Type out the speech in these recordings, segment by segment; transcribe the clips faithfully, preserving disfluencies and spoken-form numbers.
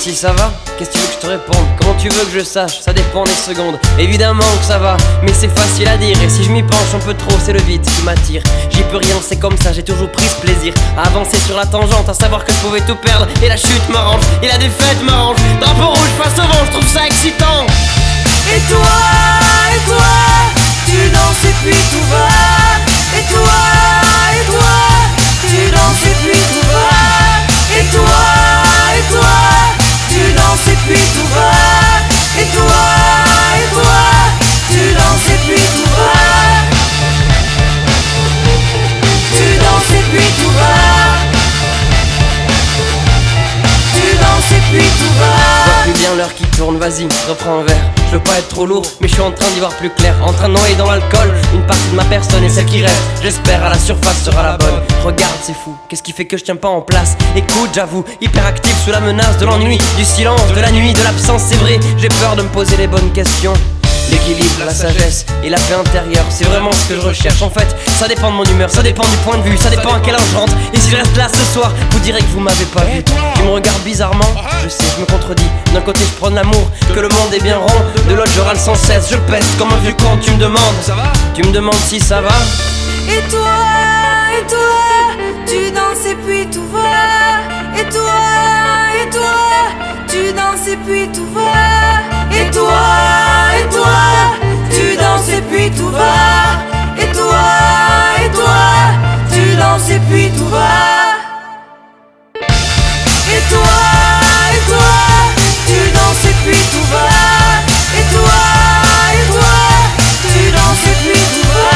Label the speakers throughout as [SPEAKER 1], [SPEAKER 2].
[SPEAKER 1] si ça va, qu'est-ce que tu veux que je te réponde? Comment tu veux que je sache? Ça dépend des secondes. Évidemment que ça va, mais c'est facile à dire. Et si je m'y penche un peu trop, c'est le vide qui m'attire. J'y peux rien, c'est comme ça, j'ai toujours pris ce plaisir à avancer sur la tangente, à savoir que je pouvais tout perdre. Et la chute m'arrange, et la défaite m'arrange. Drapeau rouge face au vent, je trouve ça excitant.
[SPEAKER 2] Et toi, et toi, tu danses et puis tout va. Et toi, et toi, tu danses et puis tout va. Et toi, et toi, tu danses et puis tout va. Et toi, et toi, tu danses et puis tout va. Tu danses et puis tout va. Tu danses et puis tout va.
[SPEAKER 1] Je vois plus bien l'heure qui tourne, vas-y, reprends un verre. Je veux pas être trop lourd, mais je suis en train d'y voir plus clair. En train de noyer dans l'alcool, une partie de ma personne et celle qui reste, j'espère à la surface sera la bonne. Regarde, c'est fou, qu'est-ce qui fait que je tiens pas en place? Écoute, j'avoue, hyper actif sous la menace de l'ennui, du silence, de la nuit, de l'absence, c'est vrai. J'ai peur de me poser les bonnes questions. L'équilibre, la sagesse et la paix intérieure, c'est vraiment ce que je recherche. En fait, ça dépend de mon humeur, ça dépend du point de vue, ça dépend à quelle heure je rentre. Et si je reste là ce soir, vous direz que vous m'avez pas vu. Tu me regardes bizarrement, je sais, je me contredis. D'un côté je prône l'amour, que le monde est bien rond. De l'autre je râle sans cesse, je pèse comme un vieux con. Tu me demandes, ça va? Tu me demandes si ça va?
[SPEAKER 2] Et toi, et toi, tu danses et puis tout va. Et toi, et toi, tu danses et puis tout va. Et toi, et toi, tu danses et puis tout va. Et toi, et toi, tu danses et puis tout va. Et toi, et toi, tu danses et puis tout va. Et toi, et toi, tu danses et puis tout va.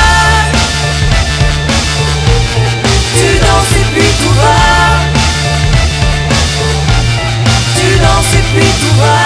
[SPEAKER 2] Tu danses et puis tout va. Tu danses et puis tout va.